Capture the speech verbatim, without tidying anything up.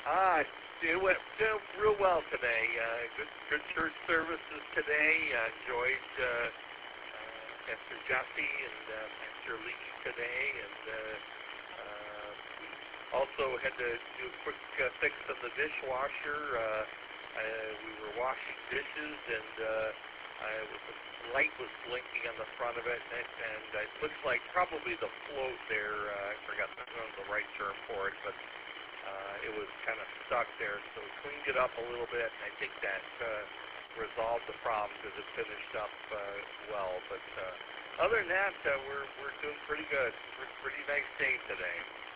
Ah, it went uh, real well today. Uh, good, good church services today. Uh, enjoyed uh, uh, Pastor Jesse and uh, Pastor Lee today, and uh, uh, we also had to do a quick uh, fix on the dishwasher. Uh, uh, we were washing dishes, and uh, I was, the light was blinking on the front of it, and, and it looks like probably the float there. Uh, I forgot the, the right term for it, but uh, it was kind of stuck there, so we cleaned it up a little bit, and I think that uh, resolved the problem because it finished up uh, well. But uh, other than that, uh, we're we're doing pretty good. Pretty, pretty nice day today.